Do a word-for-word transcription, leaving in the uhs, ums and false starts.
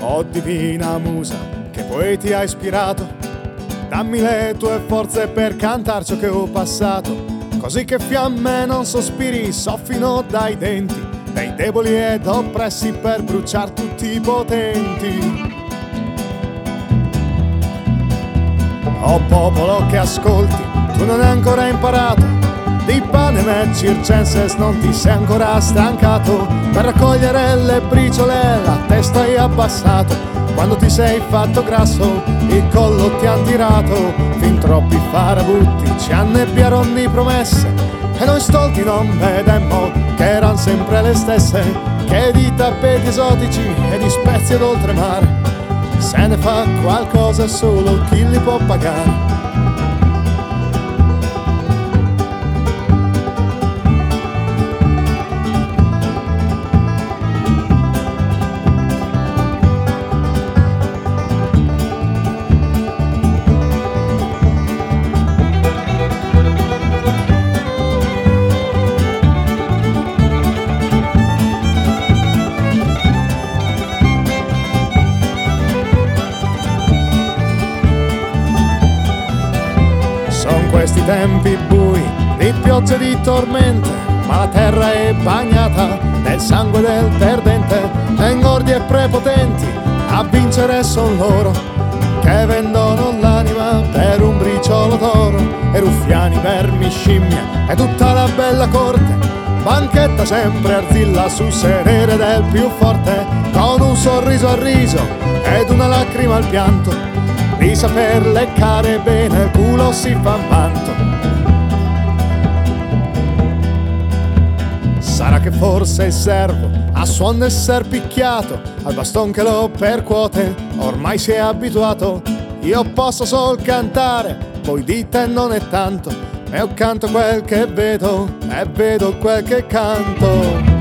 Oh divina musa, che poeti hai ispirato, dammi le tue forze per cantar ciò che ho passato, così che fiamme non sospiri soffino dai denti, dei deboli ed oppressi per bruciar tutti i potenti. Oh popolo che ascolti, tu non hai ancora imparato, di panem et circenses non ti sei ancora stancato, per raccogliere le briciole la testa hai abbassato, quando ti sei fatto grasso il collo ti han tirato, fin troppi farabutti ci annebbiaron di promesse e noi stolti non vedemmo che eran sempre le stesse, che di tappeti esotici e di spezie d'oltremare se ne fa qualcosa solo chi li può pagare. Son questi tempi bui di pioggia e di tormente, ma la terra è bagnata nel sangue del perdente, e ingordi e prepotenti a vincere son loro, che vendono l'anima per un briciolo d'oro, e ruffiani, vermi, scimmie e tutta la bella corte banchetta sempre arzilla sul sedere del più forte, con un sorriso al riso ed una lacrima al pianto, di saper leccare bene il culo si fa vanto. Sarà che forse il servo a suon d'esser picchiato, al baston che lo percuote ormai si è abituato. Io posso sol cantare, voi dite non è tanto, ma io canto quel che vedo e vedo quel che canto.